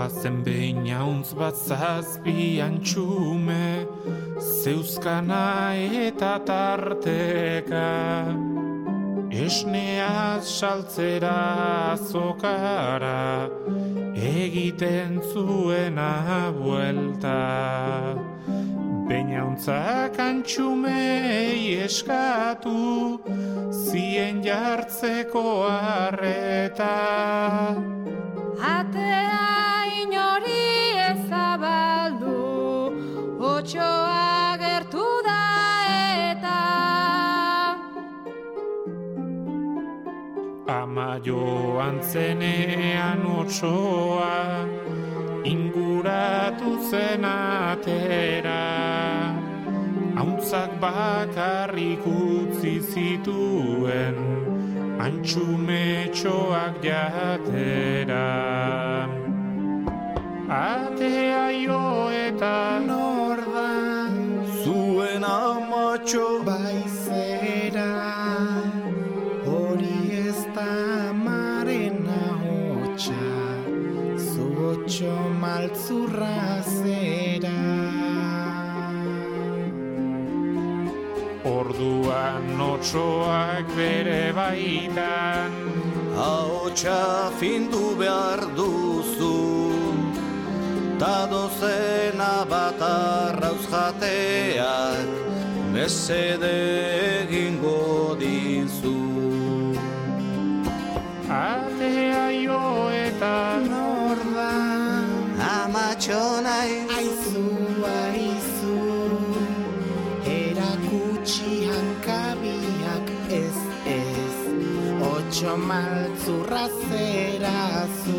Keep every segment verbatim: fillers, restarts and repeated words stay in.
Bazen behin jauntz bat zazpi antxume, zeuzkana eta tarteka. Esneaz saltzera azokara, egiten zuena buelta. Beinauntzak antxumei eskatu, zien jartzeko arreta. Atea inori ezabaldu, otxoa gertu da eta. Ama joan zenean otsoa, inguratu zen atera. Hauntzak bakarrik utzi zituen, antxumetxoak jatera. Atea jo eta nor da, zuen amatxo baizera. Hori ez da amaren ahotsa, zu otxo maltzurra zera. Orduan otsoak bere baitan, ahotsa findu behar duzu, ta dozena bat arrauz jateak mesede egingo dizu. atea jo eta Nor da, Amatxo nahi aizu, aizu, erakutsi hankabiak ez ez, otxo maltzurra zerazu.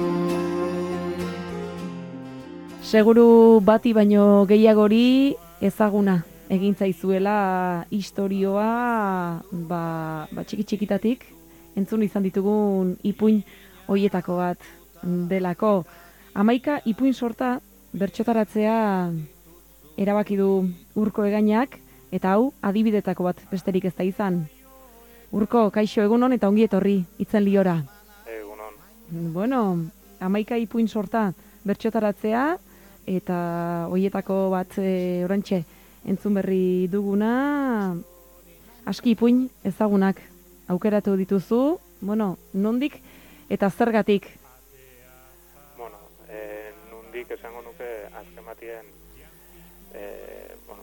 Seguru bati baino gehiagori ezaguna egin zaizuela istorioa, ba, ba txiki txikitatik entzun izan ditugun ipuin hoietako bat delako. Hamaika ipuin sorta bertsotaratzea erabaki du Urko Egainak, eta hau adibidetako bat besterik ez da izan. Urko, kaixo, egunon eta ongi etorri itzen liora. Egunon. Bueno, hamaika ipuin sorta bertsotaratzea, eta hoietako bat e, orantxe entzun berri duguna, aski ipuin ezagunak aukeratu dituzu, bueno, nondik eta zergatik? Bueno, e, nondik esango nuke azken batien, e, bueno,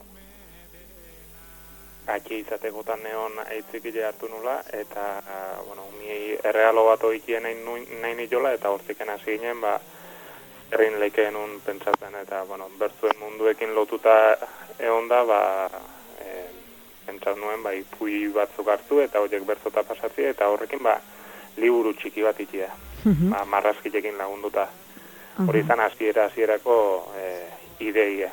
aki izatekotan neon aitzikile hartu nula, eta, bueno, mi errealo bat oikien nahi, nahi nitola, eta hortziken hasi ginen, ba, errin leikeen un pentsatzen, eta, bueno, bertzuen munduekin lotuta egon da, ba, e, pentsat nuen, ba, ipui batzuk hartu, eta horiek bertzota pasatzi, eta horrekin, ba, liburu txiki bat ikia, Mhm. ba, marrazkilekin lagunduta. Hori izan hasiera hasierako e, ideia.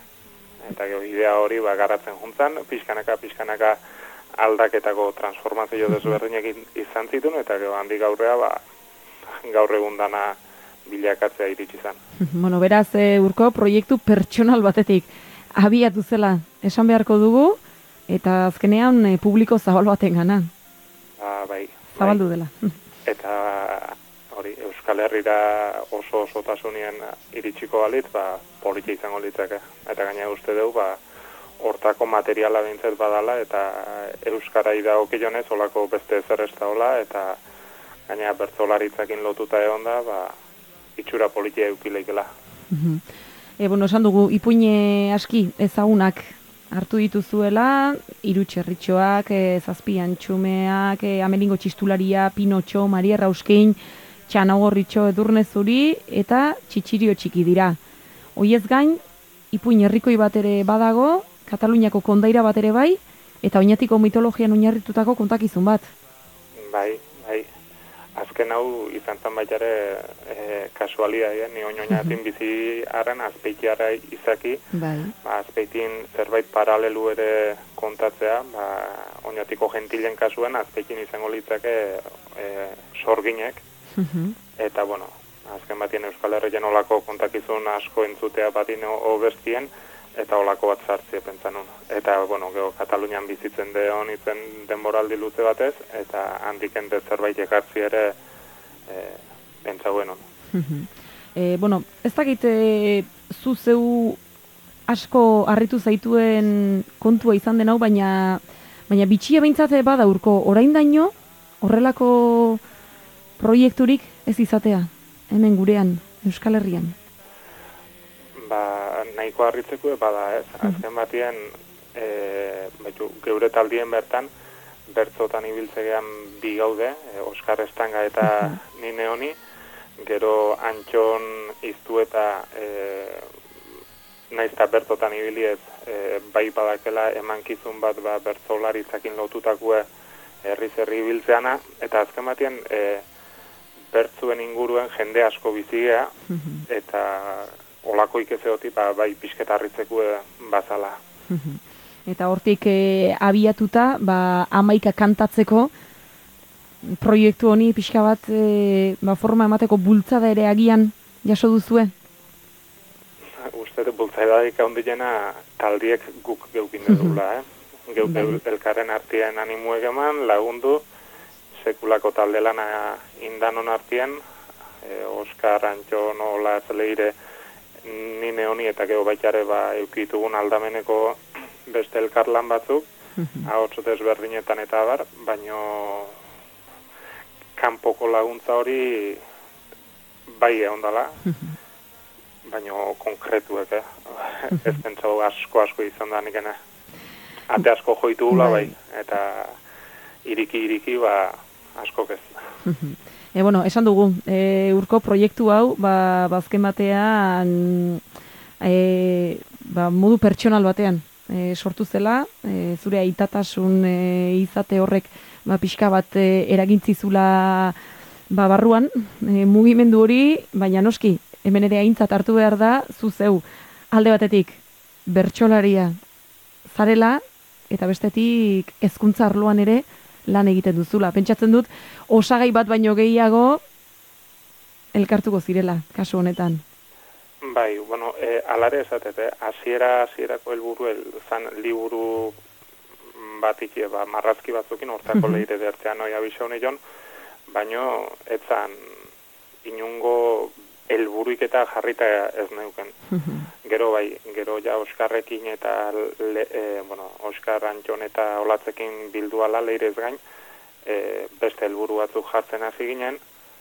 Eta gero, idea hori, ba, garatzen juntzan, pixkanaka, pixkanaka aldaketako transformazio desberdinak izan zituen, eta gero, handik aurrea, ba, gaur egun dana bilakatzea iritsi izan. Bueno, beraz, e, Urko, proiektu pertsonal batetik abiatu zela esan beharko dugu, eta azkenean e, publiko zabal baten gana. Ba, bai. Zabaldu dela. Eta hori, Euskal Herrira oso osotasunien iritsiko balit, ba, politia izango litzake. Eta gaina uste dugu, ba, hortako materiala bintzet badala, eta Euskarai dagokionez olako beste ezer ez daola, eta gaina bertsolaritzakin lotuta egon da, ba, itxura politia eukileikela. Mhm. E, bueno, esan dugu, ipuine aski ezagunak hartu dituzuela, hiru txerritxoak, e, zazpi antxumeak, e, Amelingo txistularia, Pinotxo, Maria Rauskein, Txanagorritxo, Edurne Zuri, eta Txitxirio txiki dira. Hoiez gain, ipuin herrikoi bat ere badago, Kataluniako kondaira bat ere bai, eta oinatiko mitologian oinarritutako kontakizun bat. Bai, bai. Azken hau izan zen baita ere e, kasualitatea, ni oinatin bizi arren azpeitiarra izaki, Bai. ba, azpeitin zerbait paralelu ere kontatzea, ba, oinatiko gentilen kasuen azpeitin izango litzake e, sorginek, Mhm. eta bueno, azken batien Euskal Herrian olako kontakizun asko entzutea batin hobestien, eta olako bat sartzea pentsan nun. Eta, bueno, geho, Katalunian bizitzen de honitzen denboraldi luze batez, eta handik ente zerbait ekartzi ere e, pentsa bueno. E, bueno, ez dakit e, zu zeu asko harritu zaituen kontua izan den hau, baina baina bitxia behintzat bada urko, oraindaino horrelako proiekturik ez izatea, hemen gurean, Euskal Herrian. Ba, nahiko harritzeko bada, ez? Azken batien, e, betu, geure taldien bertan, bertzotan ibiltzegean bi gaude, e, Oskar Estanga eta nine honi, gero Antxon iztu eta e, naizta bertzotan ibiliez, e, bai badakela emankizun bat ba, bertzolaritzakin lotutakue herriz herri ibiltzeana, eta azken batien e, bertzuen inguruen jende asko bizigea, eta olako ikezeoti ba, bai pixketarritzekue bazala. Eta hortik e, abiatuta, ba, amaika kantatzeko proiektu honi pixka bat e, ba, forma emateko bultzada ere agian jaso duzue? Uste bultzadarik handiena taldiek guk geukin dugula, eh? Geuk elkarren artien animuek eman, lagundu, sekulako talde lana indanon artien, e, Oskar, Antxon, Ola, Zeleire, nine honi eta gero baitare ba, eukitugun aldameneko beste elkarlan batzuk, ahots desberdinetan eta abar, baino kanpoko laguntza hori bai eondala, baino konkretuek, eh? Ez pentsau asko-asko izan da nikene. Ate asko joitu gula bai, eta iriki-iriki ba askok ez. E, bueno, esan dugu, e, urko proiektu hau, ba, bazken batean, e, ba, modu pertsonal batean e, sortu zela, e, zure aitatasun e, izate horrek ba, pixka bat e, eragintzizula ba, barruan, e, mugimendu hori, baina noski, hemen ere aintzat hartu behar da, zu zeu, alde batetik, bertsolaria zarela, eta bestetik hezkuntza arloan ere lan egiten duzula. Pentsatzen dut, osagai bat baino gehiago elkartuko zirela, kasu honetan. Bai, bueno, e, alare esatete, hasiera hasierako helburu zan liburu batik, ba, marrazki batzukin, hortako leire dertean oia bisone jon, baino, etzan inungo helburuik eta jarrita ez neuken. Gero bai, gero ja Oskarrekin eta le, e, bueno, Oskar Antxon eta Olatzekin bildu ala leirez gain, e, beste helburu batzuk jartzen hasi ginen,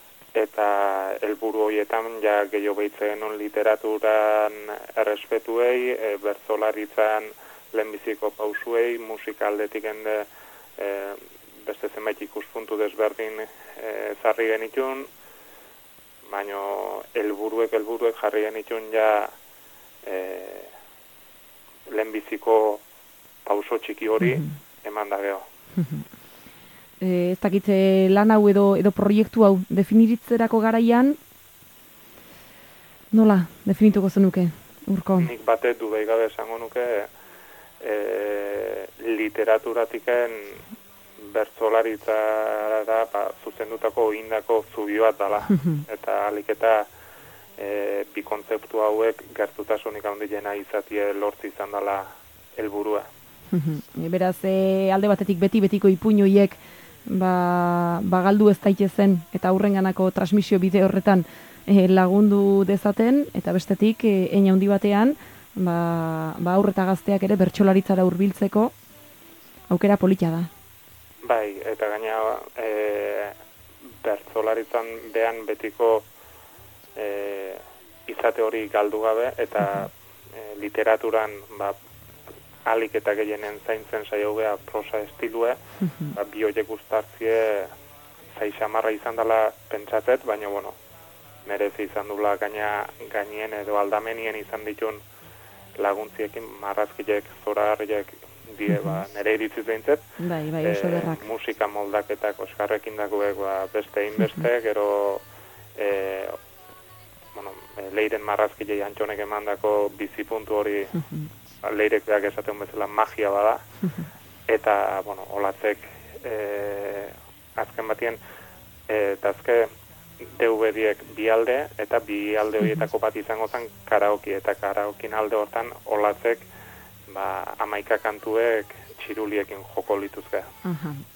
eta helburu horietan ja gehiago behitzen genuen literaturan errespetuei, e, bertzolaritzan lehenbiziko pausuei, musika aldetik ende e, beste zenbait ikuspuntu desberdin e, zarri genitun, baina helburuek helburuek jarri genitun ja e, lehenbiziko pauso txiki hori eman da geho. E, ez dakitze lan hau edo, edo proiektu hau definitzerako garaian, nola definituko zenuke, Urko? Nik bate du gabe esango nuke e, literaturatiken bertzolaritza da ba, zuzendutako indako zubi bat dela. Eta alik eta e, bi kontzeptu hauek gertutasunik handiena izatie lortzi izan dela helburua. Beraz, e, alde batetik beti-betiko ipuin horiek ba, bagaldu ez daitezen eta aurrenganako transmisio bide horretan e, lagundu dezaten, eta bestetik e, hein handi batean ba, ba aurreta gazteak ere bertsolaritzara hurbiltzeko aukera polita da. Bai, eta gaina e, bertzolaritzan behan betiko e, izate hori galdu gabe, eta e, literaturan ba, alik eta gehienen zaintzen saio gea prosa estilue, ba, bi horiek guztartzie zaixamarra izan dela pentsatet, baina, bueno, merezi izan dula gaina gainien edo aldamenien izan ditun laguntziekin, marrazkiek, zoragarriek, die, ba, nire iritziz behintzet. Bai, bai, oso derrak. E, musika moldaketak Oskarrekin dagoek ba, beste inbeste, gero e, bueno, leiren marrazkilei Antxonek emandako bizipuntu hori ba, leirek beak esaten bezala magia bada, eta, bueno, Olatzek e, azken batien e, tazke D V D-ek bi alde, eta bi alde horietako bat izango zen karaoke, eta karaokin alde hortan Olatzek ba, amaika kantuek txiruliekin joko lituzke. Aha.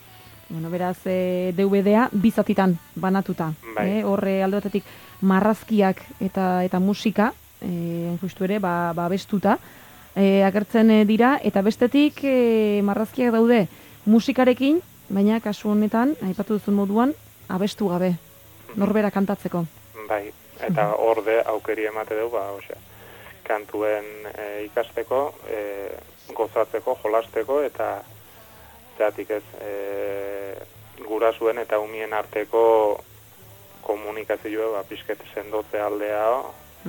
Bueno, beraz, e, D V D-a bizatitan banatuta. Bai. Eh? Horre alde batetik marrazkiak eta eta musika, e, justu ere, ba, ba bestuta, e, agertzen e, dira, eta bestetik e, marrazkiak daude musikarekin, baina kasu honetan, aipatu duzun moduan, abestu gabe, norbera kantatzeko. Bai, eta hor de aukeri emate dugu, ba, osea, kantuen e, ikasteko, e, gozatzeko, jolasteko, eta zeatik ez, e, gurasuen eta umien arteko komunikazioa, ba, pixket sendotze aldea.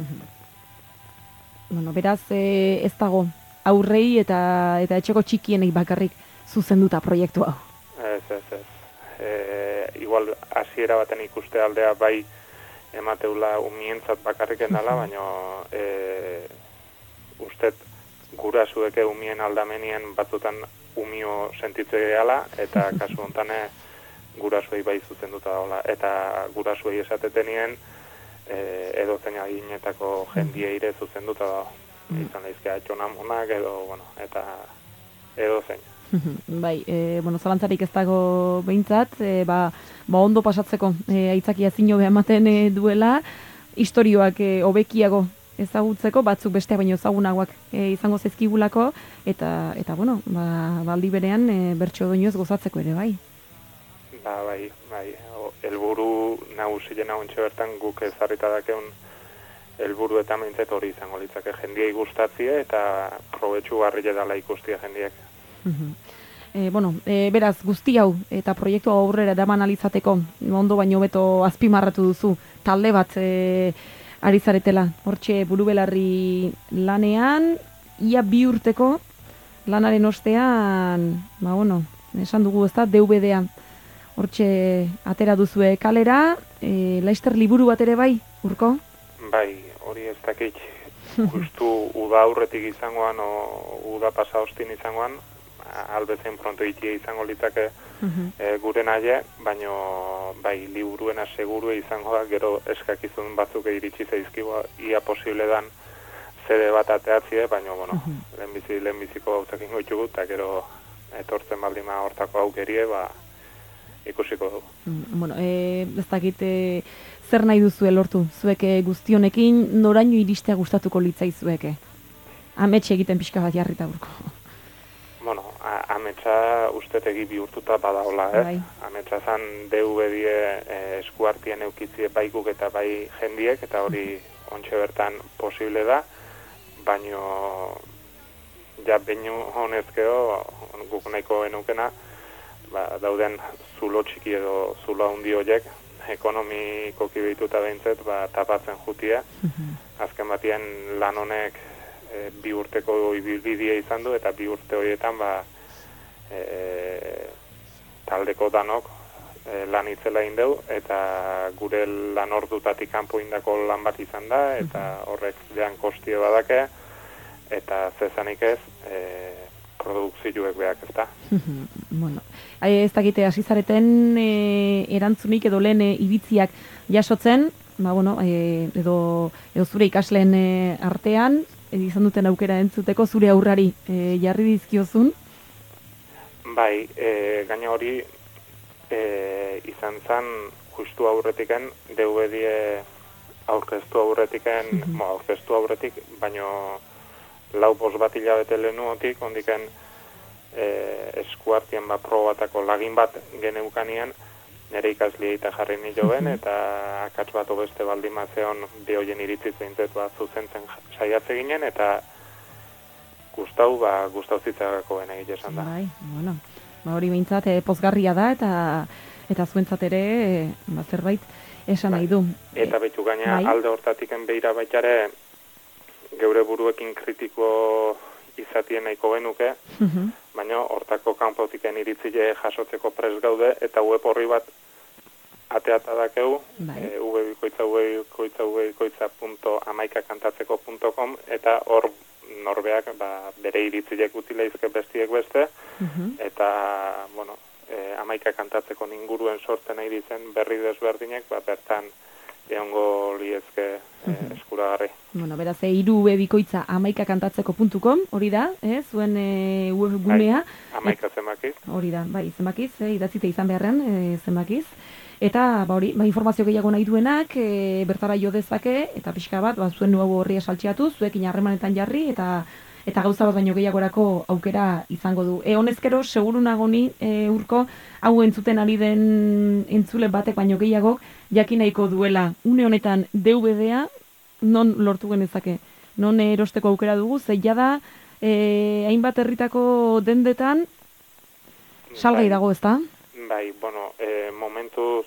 Bueno, beraz, e, ez dago aurrei eta eta etxeko txikienei bakarrik zuzenduta proiektu hau. Ez, ez, ez. E, igual, hasiera baten ikuste aldea bai emateula umientzat bakarriken dala, baina e, ustet gurasueke umien aldamenien batzutan umio sentitze gehala, eta kasu honetan gurasuei bai zuzenduta daola. Eta gurasuei esatetenien e, edo zein aginetako jendieire zuzenduta dago. Izan leizke atxonamonak edo, bueno, eta edo zein. Bai, e, bueno, zalantzarik ez dago behintzat, e, ba, ba ondo pasatzeko e, aitzakia zino ematen e, duela, istorioak e, hobekiago ezagutzeko, batzuk bestea baino ezagunagoak e, izango zaizkigulako, eta, eta bueno, ba, baldi berean e, bertso doinoz gozatzeko ere, bai. Ba, bai, bai, helburu nagusien hauntxe bertan guk ezarrita dakeun helburu eta mintzet hori izango litzake jendiei gustatzie eta probetxu garri dela ikustia jendiek. E, bueno, e, beraz, guzti hau eta proiektu aurrera eraman alizateko, ondo baino beto azpimarratu duzu, talde bat e, ari zaretela. Hortxe burubelarri lanean, ia bi urteko lanaren ostean, ba bueno, esan dugu ez da, D V D-a. Hortxe atera duzue kalera, e, Laister liburu bat ere bai, Urko? Bai, hori ez dakit, justu uda aurretik izangoan, o uda pasa hostin izangoan, albezen pronto itie izango litzake e, gure naie, baino bai liburuena seguru izango da, gero eskakizun batzuk iritsi zaizkigu, ia posible dan zede bat ateatzie, baino, bueno, lehenbizi, lehenbiziko gauzak ingo ditugu, eta gero etortzen baldima hortako aukerie, ba, ikusiko dugu. Bueno, e, ez dakit, e, zer nahi duzue lortu, zueke guztionekin, noraino iristea gustatuko litzaizueke? Ametxe egiten pixka bat jarrita Urko. Bueno, ametsa ustetegi bihurtuta badaola, ez? Bai. Ametsa zan D V D e, eskuartien eukitzie bai guk eta bai jendiek, eta hori ontxe bertan posible da, baino ja beinu honezkeo guk nahiko enaukena, ba, dauden zulo txiki edo zulo handi horiek, ekonomikoki behituta behintzet, ba, tapatzen jutia. Azken batien lan honek e, bi urteko ibilbidea izan du, eta bi urte horietan ba, e, taldeko danok e, lan itzela indeu, eta gure lan ordutatik kanpo indako lan bat izan da, eta horrek dean kostio badake, eta zezanik ez, e, produkzioek behak ez da. Bueno, ez dakite hasi zareten e, erantzunik edo lehen e, ibitziak jasotzen, ba, bueno, e, edo, edo zure ikasleen e, artean, e, izan duten aukera entzuteko zure aurrari e, jarri dizkiozun? Bai, e, gaina hori e, izan zen justu aurretiken, D V D aurkeztu aurretiken, mm -hmm. aurkeztu aurretik, baino lau bost bat hilabete lehenuotik, ondiken e, eskuartien bat probatako lagin bat geneukanean, nire ikaslia eta jarri niloen, eta akats bat obeste baldin matzeon bi hoien iritziz behintzet bat zuzentzen saiatze ginen, eta gustau, ba, gustau zitzagako bena esan da. Bai, bueno, ba hori behintzat e, pozgarria da, eta eta zuentzat ere, e, ba, zerbait esan nahi du. Eta behitu gaina bai. Alde hortatiken behira baitare, geure buruekin kritiko izatien nahiko genuke, uh-huh. baina hortako kanpotiken iritzile jasotzeko pres gaude, eta web horri bat ateata dakeu, bai. e, ubebikoitza, ubebikoitza, ubebikoitza punto amaika kantatzeko punto com, eta hor norbeak ba, bere iritzilek utileizke bestiek beste, uh-huh. eta, bueno, e, amaika kantatzeko inguruen sortzen nahi dizen berri desberdinek, ba, bertan egongo liezke e, eskuragarri. Bueno, beraz, e, hiru bikoitza amaika kantatzeko puntu com, hori da, eh, zuen e, webgunea. Amaika zenbakiz. Hori da, bai, zenbakiz, eh, idatzite izan beharren e, zenbakiz. Eta, ba, hori, ba, informazio gehiago nahi duenak, e, bertara jo dezake, eta pixka bat, ba, zuen nuevo horria saltxiatu, zuekin harremanetan jarri, eta eta gauza bat baino gehiagorako aukera izango du. E, honezkero, seguru nagoni, e, Urko, hau entzuten ari den entzule batek baino gehiagok, jakin nahiko duela, une honetan D V D-a, non lortu genezake, non erosteko aukera dugu, zeia da, e, hainbat herritako dendetan, salgai dago, ezta? Bai, bueno, e, momentuz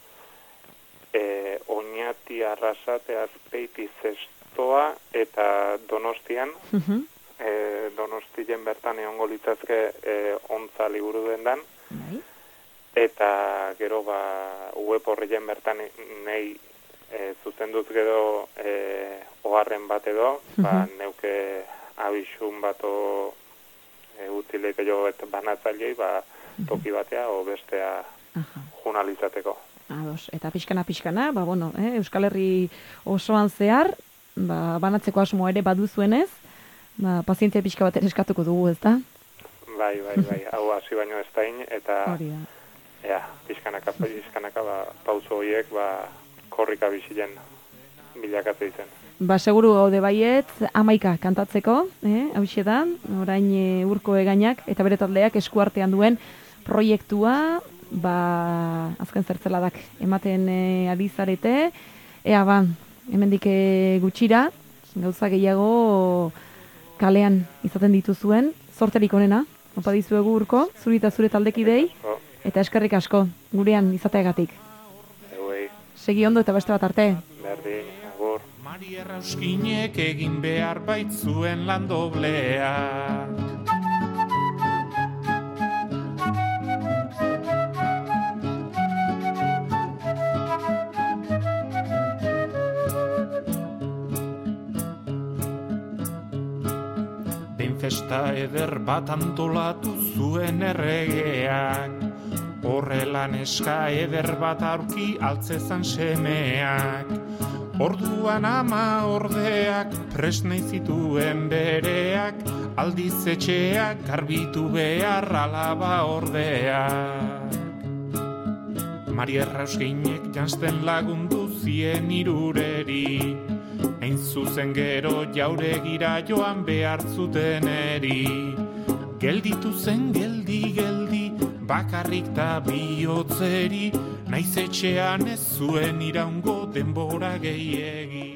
e, Oñati, Arrasate, Azpeiti, Zestoa eta Donostian, Uh-huh. e, Donostien bertan egongo litzazke e, ontza liburu dendan, Bai. eta gero ba web horrien bertan nei e, zuzenduz gero e, oharren bat edo, ba, neuke abixun bato e, utzileke jo et banatzailei, ba, toki batea o bestea Aha. jurnalizateko. Ados, eta pixkana-pixkana, ba, bueno, eh, Euskal Herri osoan zehar, ba, banatzeko asmo ere baduzuenez, ba, pazientzia pixka bat ere eskatuko dugu, ezta? Bai, bai, bai, hau hasi baino ez dain, eta Hori da. ea, pixkanaka, pixkanaka, ba, pauso horiek, ba, korrika bizilen bilakatze izen. Ba, seguru gaude baiet, amaika kantatzeko, eh, hauxe da, orain e, Urko egainak, eta bere taldeak eskuartean duen proiektua, ba, azken zertzeladak ematen e, ari zarete, ea ba, hemendik e, gutxira, gauza gehiago kalean izaten dituzuen, sorterik onena, opa dizuegu Urko, zuri eta zure taldekidei, So, eta eskerrik asko, gurean izateagatik. euei, Segi ondo eta beste bat arte. berdin, agur. Mari Errauskinek egin behar baitzuen lan doblea. Behin festa eder bat antolatu zuen erregeak, horrela neska eder bat aurki altzezan semeak. Orduan ama ordeak presnei zituen bereak, aldiz etxeak garbitu behar alaba ordeak. Mari Errauskinek janzten lagundu zien irureri, hain zuzen gero jauregira joan behar zuteneri. Gelditu zen geldi-geldi, bakarrik da bihotzeri, naiz etxean ez zuen iraungo denbora gehiegi.